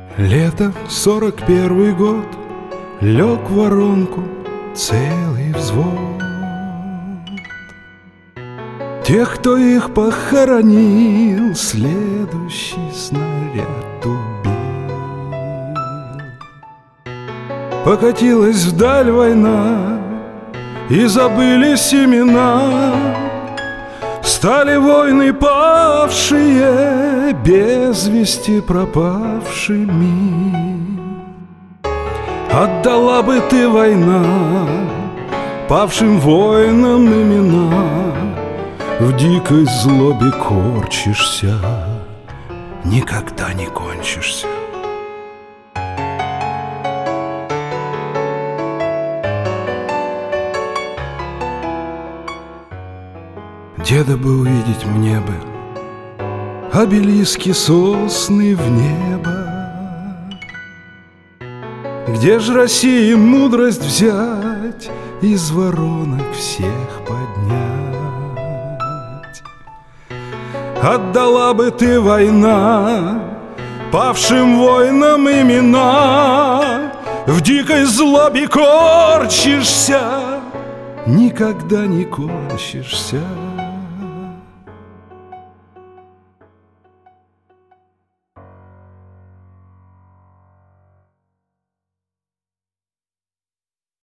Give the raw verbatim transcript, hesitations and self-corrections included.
Лето, сорок первый год, лег в воронку целый взвод. Тех, кто их похоронил, следующий снаряд убил. Покатилась вдаль война, и забылись имена. Стали войны павшие, без вести пропавшими. Отдала бы ты, война, павшим воинам имена. В дикой злобе корчишься, никогда не кончишься. Деда бы увидеть мне бы обелиски, сосны в небо. Где ж России мудрость взять, из воронок всех поднять? Отдала бы ты, война, павшим воинам имена. В дикой злобе корчишься, никогда не кончишься.